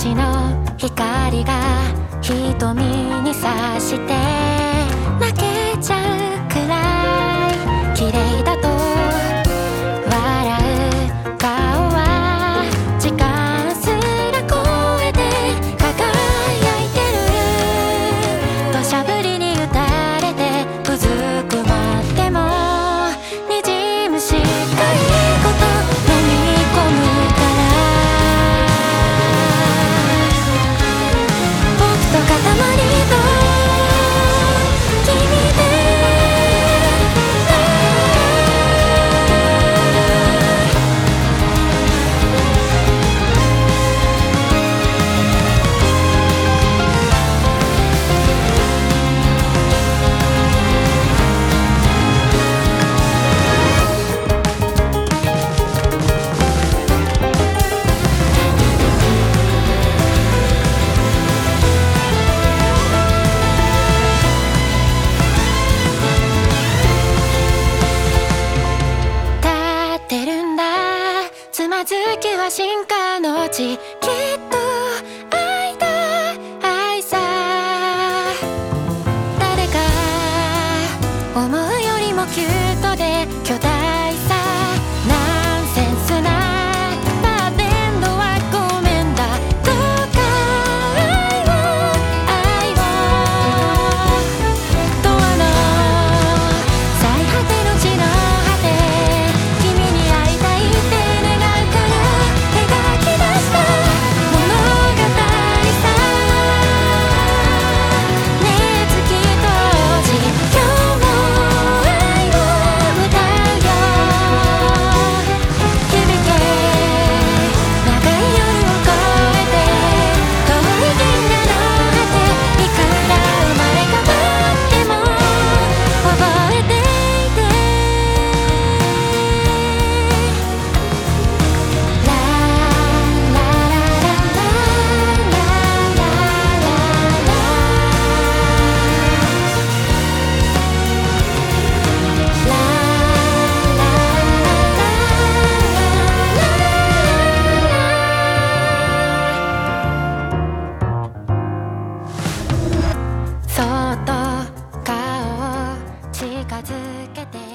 星の光が瞳に差して泣けちゃうくらい綺麗だと笑う顔は時間すら超えて輝いてる土砂降りに打たれてうずくまってもにじむしかいこと飲み込むから僕と塊と君でつまずきは進化の地きっと愛だ愛さ誰か思うよりもキュートで巨大さナンセンスなバーテンドはごめんだどうか愛をドアの最果ての地の果て君に会いたいってそっと顔を近づけて